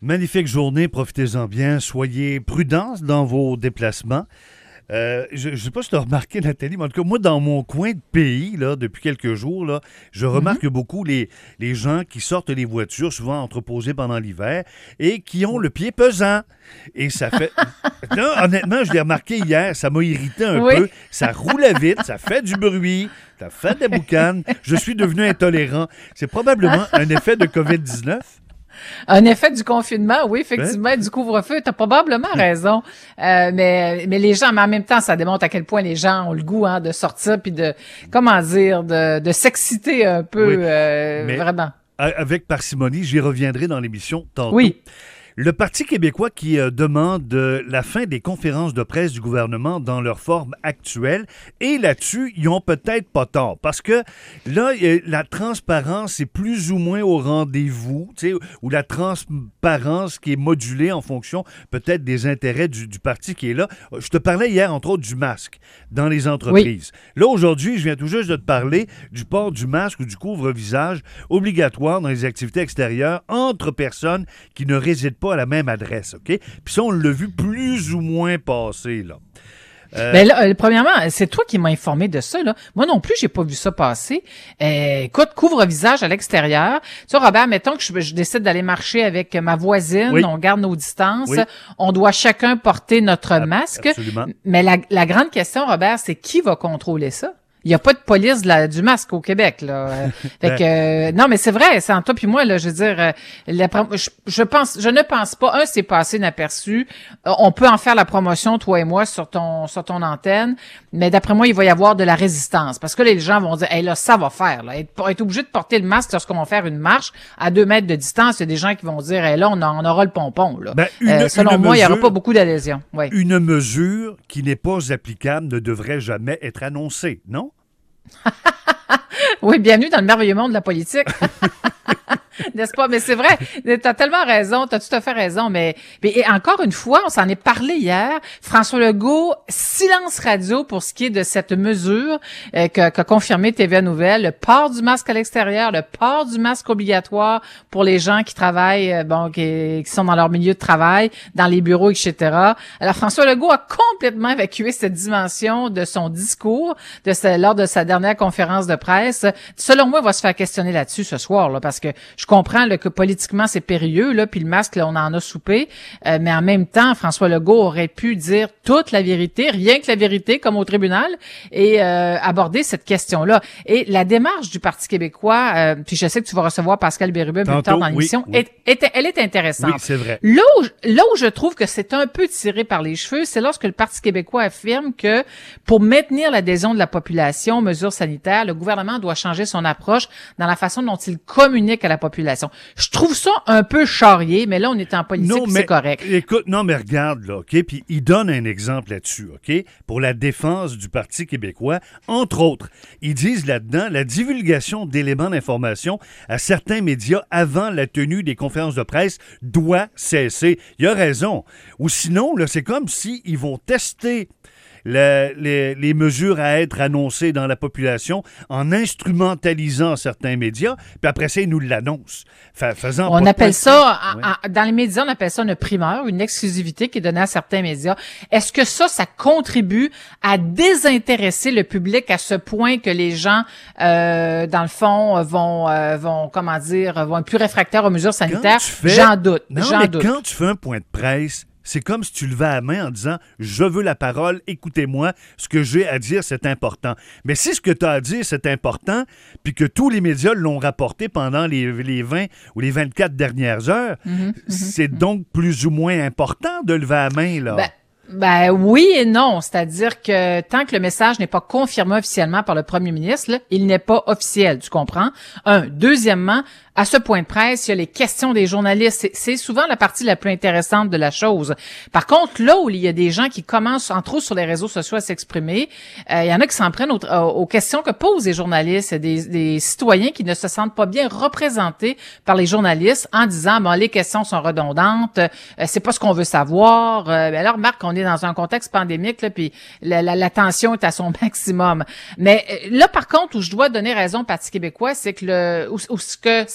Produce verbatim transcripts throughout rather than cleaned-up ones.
Magnifique journée, profitez-en bien, soyez prudents dans vos déplacements. Euh, je ne sais pas si tu as remarqué, Nathalie, mais en tout cas, moi, dans mon coin de pays, là, depuis quelques jours, là, je remarque mm-hmm. beaucoup les, les gens qui sortent les voitures, souvent entreposées pendant l'hiver, et qui ont le pied pesant. Et ça fait... non, honnêtement, je l'ai remarqué hier, ça m'a irrité un oui. peu. Ça roule vite, ça fait du bruit, ça fait de la boucane. Je suis devenu intolérant. C'est probablement un effet de covid dix-neuf. Un effet du confinement, oui, effectivement, ouais. du couvre-feu, tu as probablement raison. Euh, mais, mais les gens, mais en même temps, ça démontre à quel point les gens ont le goût hein, de sortir puis de, comment dire, de, de s'exciter un peu, oui. euh, mais vraiment. Avec parcimonie, j'y reviendrai dans l'émission tantôt. Oui. Le Parti québécois qui euh, demande euh, la fin des conférences de presse du gouvernement dans leur forme actuelle. Et là-dessus, ils ont peut-être pas tort. Parce que là, euh, la transparence est plus ou moins au rendez-vous, tu sais, ou la transparence qui est modulée en fonction peut-être des intérêts du, du parti qui est là. Je te parlais hier, entre autres, du masque dans les entreprises. Oui. Là, aujourd'hui, je viens tout juste de te parler du port du masque ou du couvre-visage obligatoire dans les activités extérieures entre personnes qui ne résident pas à la même adresse, OK? Puis ça, on l'a vu plus ou moins passer, là. Euh... Ben là, euh, premièrement, c'est toi qui m'as informé de ça, là. Moi non plus, j'ai pas vu ça passer. Euh, écoute, couvre-visage à l'extérieur. Tu sais, Robert, mettons que je, je décide d'aller marcher avec ma voisine, oui. on garde nos distances, oui. on doit chacun porter notre Ab- masque. Absolument. Mais la, la grande question, Robert, c'est qui va contrôler ça? Il n'y a pas de police de la, du masque au Québec, là. Fait que, euh, non, mais c'est vrai, c'est entre toi puis moi, là, je veux dire, euh, la, je, je pense, je ne pense pas, un, c'est passé inaperçu. Euh, on peut en faire la promotion, toi et moi, sur ton, sur ton antenne, mais d'après moi, il va y avoir de la résistance. Parce que là, les gens vont dire, hey, là, ça va faire, là. Être, être obligé de porter le masque lorsqu'on va faire une marche à deux mètres de distance, il y a des gens qui vont dire, hey, là, on, a, on aura le pompon, là. Ben, une, euh, selon une moi, mesure, il n'y aura pas beaucoup d'adhésion. Ouais. Une mesure qui n'est pas applicable ne devrait jamais être annoncée, non? Oui, bienvenue dans le merveilleux monde de la politique. N'est-ce pas? Mais c'est vrai, t'as tellement raison, t'as tout à fait raison, mais, mais et encore une fois, on s'en est parlé hier, François Legault, silence radio pour ce qui est de cette mesure euh, qu'a, qu'a confirmé T V A Nouvelles, le port du masque à l'extérieur, le port du masque obligatoire pour les gens qui travaillent, euh, bon, qui, qui sont dans leur milieu de travail, dans les bureaux, et cetera. Alors, François Legault a complètement évacué cette dimension de son discours de ce, lors de sa dernière conférence de presse. Selon moi, il va se faire questionner là-dessus ce soir, là, parce que je comprends là, que politiquement, c'est périlleux, là, puis le masque, là, on en a soupé, euh, mais en même temps, François Legault aurait pu dire toute la vérité, rien que la vérité, comme au tribunal, et euh, aborder cette question-là. Et la démarche du Parti québécois, euh, puis je sais que tu vas recevoir Pascal Bérubé plus tard dans l'émission, oui, oui. Est, est, elle est intéressante. Oui, c'est vrai. Là où, là où je trouve que c'est un peu tiré par les cheveux, c'est lorsque le Parti québécois affirme que pour maintenir l'adhésion de la population aux mesures sanitaires, le gouvernement doit changer son approche dans la façon dont il communique à la population. Je trouve ça un peu charrié, mais là, on est en politique, non, mais, c'est correct. Écoute, non, mais regarde, là, OK? Puis il donne un exemple là-dessus, OK? Pour la défense du Parti québécois. Entre autres, ils disent là-dedans la divulgation d'éléments d'information à certains médias avant la tenue des conférences de presse doit cesser. Il a raison. Ou sinon, là, c'est comme s'ils vont tester Le, les, les mesures à être annoncées dans la population en instrumentalisant certains médias, puis après ça, ils nous l'annoncent. Fa- faisant on appelle ça, en, oui. en, dans les médias, on appelle ça une primeur, une exclusivité qui est donnée à certains médias. Est-ce que ça, ça contribue à désintéresser le public à ce point que les gens, euh, dans le fond, vont, euh, vont, comment dire, vont être plus réfractaires aux mesures sanitaires? Fais... J'en doute. Non, j'en mais doute. quand tu fais un point de presse, c'est comme si tu levais la main en disant « Je veux la parole, écoutez-moi, ce que j'ai à dire, c'est important. » Mais si ce que tu as à dire, c'est important, puis que tous les médias l'ont rapporté pendant les, les vingt ou les vingt-quatre dernières heures, mm-hmm, c'est mm-hmm. donc plus ou moins important de lever la main, là. Ben... Ben oui et non, c'est-à-dire que tant que le message n'est pas confirmé officiellement par le premier ministre, là, il n'est pas officiel, tu comprends? Un. Deuxièmement, à ce point de presse, il y a les questions des journalistes. C'est, c'est souvent la partie la plus intéressante de la chose. Par contre, là où il y a des gens qui commencent, entre autres sur les réseaux sociaux, à s'exprimer, euh, il y en a qui s'en prennent aux, aux questions que posent les journalistes, des, des citoyens qui ne se sentent pas bien représentés par les journalistes en disant, bon, les questions sont redondantes, euh, c'est pas ce qu'on veut savoir. Euh, ben alors, Marc, on est dans un contexte pandémique, là, puis la, la, la tension est à son maximum. Mais là, par contre, où je dois donner raison au Parti québécois, c'est que le, où, où ce que ça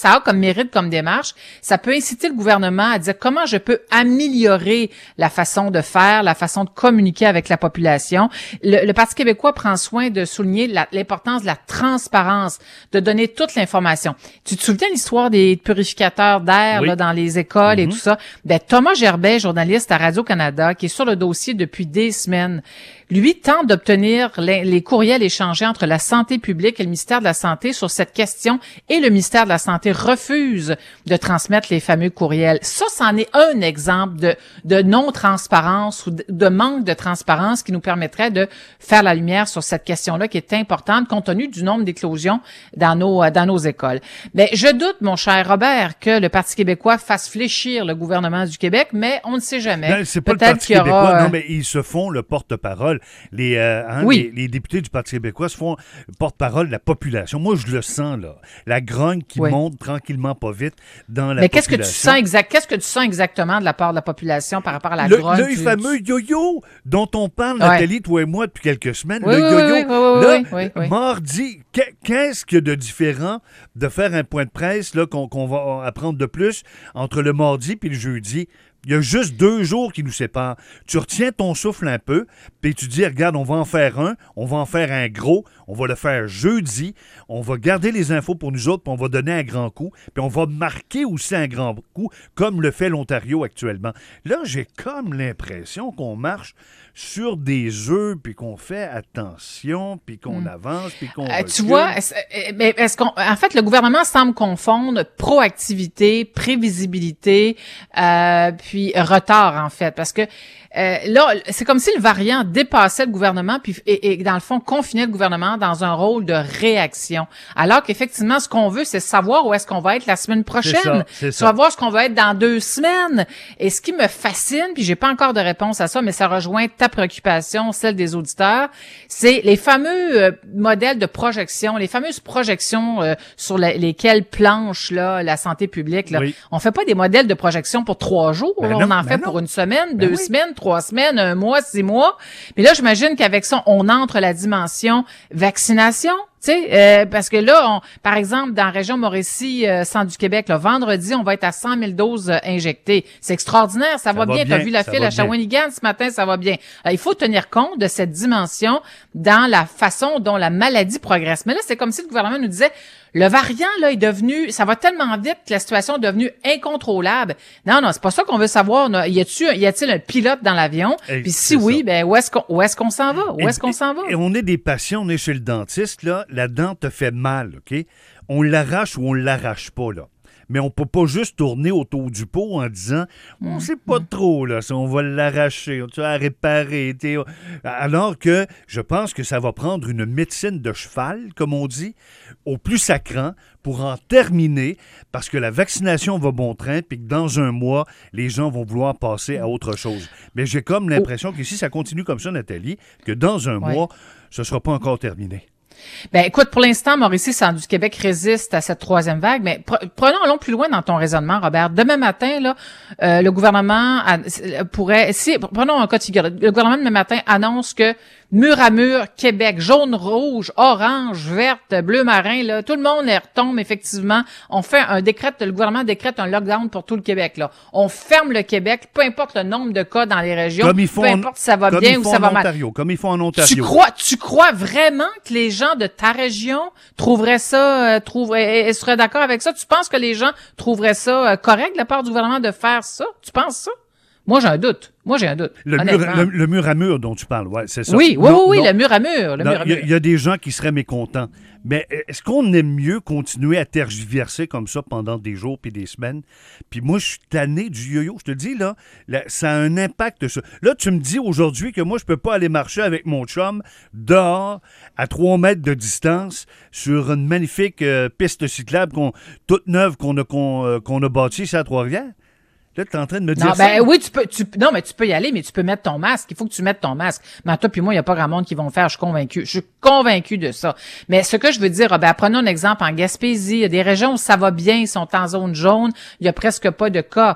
ça a comme mérite, comme démarche, ça peut inciter le gouvernement à dire comment je peux améliorer la façon de faire, la façon de communiquer avec la population. Le, le Parti québécois prend soin de souligner la, l'importance de la transparence, de donner toute l'information. Tu te souviens de l'histoire des purificateurs d'air oui. là, dans les écoles mm-hmm. et tout ça? Ben, Thomas Gerbet, journaliste à Radio-Canada, qui est sur le dossier depuis des semaines, lui tente d'obtenir les, les courriels échangés entre la santé publique et le ministère de la Santé sur cette question, et le ministère de la Santé refuse de transmettre les fameux courriels. Ça, c'en est un exemple de, de non-transparence ou de, de manque de transparence qui nous permettrait de faire la lumière sur cette question-là qui est importante compte tenu du nombre d'éclosions dans nos, dans nos écoles. Mais je doute, mon cher Robert, que le Parti québécois fasse fléchir le gouvernement du Québec, mais on ne sait jamais. Non, c'est pas Peut-être le Parti qu'il y aura, québécois, euh... non, mais ils se font le porte-parole. Les, euh, hein, oui. les, les députés du Parti québécois se font porte-parole de la population. Moi, je le sens, là. La grogne qui oui. monte tranquillement, pas vite, dans la mais population. Mais qu'est-ce que tu sens exact, qu'est-ce que tu sens exactement de la part de la population par rapport à la le, grogne? Le du... fameux yo-yo dont on parle, ouais. Nathalie, toi et moi, depuis quelques semaines. Oui, le oui, yo-yo. Oui, oui, là, oui, oui, oui. mardi, qu'est-ce qu'il y a de différent de faire un point de presse là, qu'on, qu'on va apprendre de plus entre le mardi et le jeudi? Il y a juste deux jours qui nous séparent. Tu retiens ton souffle un peu, puis tu dis, regarde, on va en faire un, on va en faire un gros, on va le faire jeudi, on va garder les infos pour nous autres, puis on va donner un grand coup, puis on va marquer aussi un grand coup, comme le fait l'Ontario actuellement. Là, j'ai comme l'impression qu'on marche sur des œufs, puis qu'on fait attention, puis qu'on mm. avance, puis qu'on euh, Tu vois, est-ce, est-ce qu'on, en fait, le gouvernement semble confondre proactivité, prévisibilité, euh, puis retard, en fait, parce que euh, là, c'est comme si le variant dépassait le gouvernement puis et, et dans le fond confinait le gouvernement dans un rôle de réaction. Alors qu'effectivement, ce qu'on veut, c'est savoir où est-ce qu'on va être la semaine prochaine. C'est ça, c'est ça. Savoir ce qu'on va être dans deux semaines. Et ce qui me fascine, puis j'ai pas encore de réponse à ça, mais ça rejoint ta préoccupation, celle des auditeurs, c'est les fameux euh, modèles de projection, les fameuses projections euh, sur la, lesquelles planche là la santé publique. Là. Oui. On fait pas des modèles de projection pour trois jours, ben là, on non, en fait ben pour non. une semaine, ben deux oui. semaines, trois semaines, un mois, six mois. Mais là, j'imagine qu'avec ça, on entre la dimension vaccination. Tu sais, euh, parce que là, on, par exemple, dans la région Mauricie, euh, centre du Québec, le vendredi, on va être à cent mille doses euh, injectées. C'est extraordinaire, ça, ça va, va bien. bien. Tu as vu la file à Shawinigan ce matin, ça va bien. Alors, il faut tenir compte de cette dimension dans la façon dont la maladie progresse. Mais là, c'est comme si le gouvernement nous disait, le variant, là, est devenu, ça va tellement vite que la situation est devenue incontrôlable. Non, non, c'est pas ça qu'on veut savoir. Non. Y a-t-il, y a-t-il un pilote dans l'avion? Puis si oui, ça. ben, où est-ce qu'on, où est-ce qu'on s'en va? Où et, est-ce qu'on s'en va? Et on est des patients, on est chez le dentiste, là. La dent te fait mal, OK? On l'arrache ou on l'arrache pas, là. Mais on peut pas juste tourner autour du pot en disant « On sait pas trop, là, si on va l'arracher, tu vas la réparer. » Alors que je pense que ça va prendre une médecine de cheval, comme on dit, au plus sacrant, pour en terminer, parce que la vaccination va bon train, puis que dans un mois, les gens vont vouloir passer à autre chose. Mais j'ai comme l'impression que si ça continue comme ça, Nathalie, que dans un ouais. mois, ce sera pas encore terminé. Ben, écoute, pour l'instant, Mauricie, Centre du Québec résiste à cette troisième vague, mais pre- prenons, allons plus loin dans ton raisonnement, Robert. Demain matin, là, euh, le gouvernement a, pourrait, si, prenons un cas de figure, le gouvernement demain matin annonce que mur à mur, Québec, jaune, rouge, orange, verte, bleu marin, là, tout le monde les retombe, effectivement. On fait un décret, le gouvernement décrète un lockdown pour tout le Québec, là. On ferme le Québec, peu importe le nombre de cas dans les régions, comme ils font peu importe si ça va comme bien ils ou font ça va en Ontario, mal. Comme ils font en Ontario. Tu crois, tu crois vraiment que les gens de ta région trouveraient ça, euh, trouveraient, et, et seraient d'accord avec ça? Tu penses que les gens trouveraient ça euh, correct de la part du gouvernement de faire ça? Tu penses ça? Moi, j'ai un doute. Moi, j'ai un doute. Le mur, le, le mur à mur dont tu parles, ouais, c'est ça. Oui, oui, non, oui, non, le mur à mur. Il y, y a des gens qui seraient mécontents. Mais est-ce qu'on aime mieux continuer à tergiverser comme ça pendant des jours puis des semaines? Puis moi, je suis tanné du yo-yo. Je te dis, là, là, ça a un impact. Sur... Là, tu me dis aujourd'hui que moi, je peux pas aller marcher avec mon chum dehors à trois mètres de distance sur une magnifique euh, piste cyclable qu'on, toute neuve qu'on a, qu'on, euh, qu'on a bâtie ici à Trois-Rivières. Là, tu es en train de me dire non, ça. Ben, oui, tu peux, tu, non, mais tu peux y aller, mais tu peux mettre ton masque. Il faut que tu mettes ton masque. Mais toi puis moi, il n'y a pas grand monde qui vont le faire. Je suis convaincu. Je suis convaincu de ça. Mais ce que je veux dire, ben, prenons un exemple en Gaspésie. Il y a des régions où ça va bien, ils sont en zone jaune. Il y a presque pas de cas.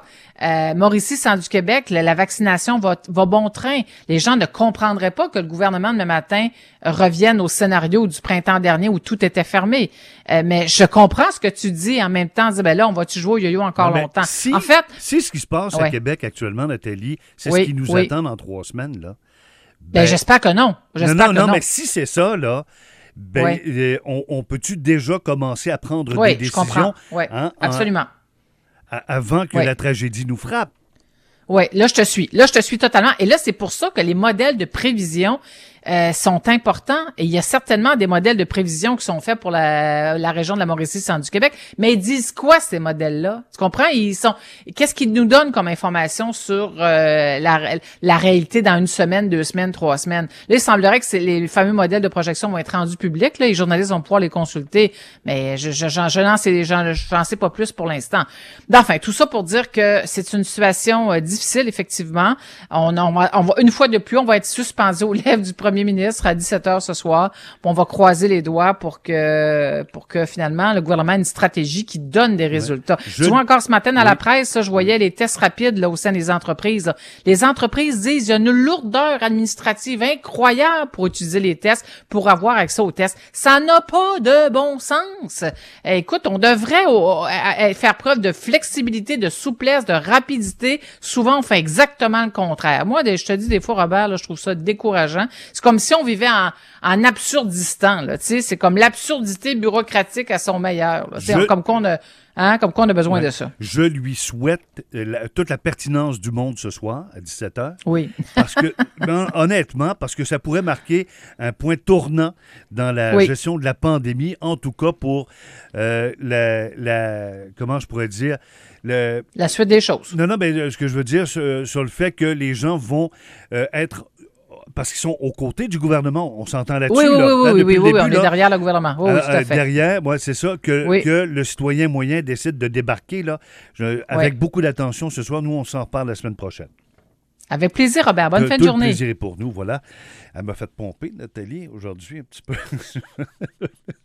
euh, Mauricie, centre du Québec, la, la vaccination va, va bon train. Les gens ne comprendraient pas que le gouvernement, demain matin, revienne au scénario du printemps dernier où tout était fermé. Euh, mais je comprends ce que tu dis en même temps. Dire, ben là, on va-tu jouer au yo-yo encore non, longtemps? Si, en fait, si ce qui se passe ouais. à Québec actuellement, Nathalie, c'est oui, ce qui nous oui. attend dans trois semaines, là. Ben, ben j'espère que non. J'espère non, non, que non, non. mais si c'est ça, là, ben, ouais. euh, on, on peut-tu déjà commencer à prendre oui, des décisions oui, hein, absolument. En, avant que oui. la tragédie nous frappe? Oui, là, je te suis. Là, je te suis totalement. Et là, c'est pour ça que les modèles de prévision euh, sont importants. Et il y a certainement des modèles de prévision qui sont faits pour la, la région de la Mauricie, centre du Québec. Mais ils disent quoi, ces modèles-là? Tu comprends? Ils sont. Qu'est-ce qu'ils nous donnent comme information sur euh, la, la réalité dans une semaine, deux semaines, trois semaines? Là, il semblerait que c'est les fameux modèles de projection vont être rendus publics. Là, les journalistes vont pouvoir les consulter. Mais je, je, j'en, je n'en sais, j'en, j'en sais pas plus pour l'instant. Enfin, tout ça pour dire que c'est une situation euh, difficile, effectivement. On, on, va, on va, une fois de plus, on va être suspendu aux lèvres du premier ministre à dix-sept heures ce soir. On va croiser les doigts pour que, pour que finalement, le gouvernement ait une stratégie qui donne des résultats. Ouais. Je... Tu vois, encore ce matin, dans oui. la presse, ça, je voyais les tests rapides là, au sein des entreprises. Là. Les entreprises disent qu'il y a une lourdeur administrative incroyable pour utiliser les tests, pour avoir accès aux tests. Ça n'a pas de bon sens. Écoute, on devrait oh, faire preuve de flexibilité, de souplesse, de rapidité. Souvent, on fait exactement le contraire. Moi, je te dis des fois, Robert, là, je trouve ça décourageant. C'est comme si on vivait en, en absurdistan, là, tu sais, c'est comme l'absurdité bureaucratique à son meilleur. Là, Je... Comme qu'on a, hein, comme qu'on a besoin ouais. de ça. Je lui souhaite la, toute la pertinence du monde ce soir à dix-sept heures. Oui. Parce que, ben, honnêtement, parce que ça pourrait marquer un point tournant dans la oui. gestion de la pandémie, en tout cas pour euh, la, la, comment je pourrais dire, le... la suite des choses. Non, non, mais ce que je veux dire sur, sur le fait que les gens vont euh, être parce qu'ils sont aux côtés du gouvernement. On s'entend là-dessus. Oui, oui, là. oui, là, oui, oui, oui, début, on là, est derrière le gouvernement. Oui, euh, oui, tout à fait. Derrière, moi, c'est ça, que, oui. que le citoyen moyen décide de débarquer là, je, avec oui. beaucoup d'attention ce soir. Nous, on s'en reparle la semaine prochaine. Avec plaisir, Robert. Bonne de, fin de tout journée. Le plaisir est pour nous, voilà. Elle m'a fait pomper, Nathalie, aujourd'hui, un petit peu.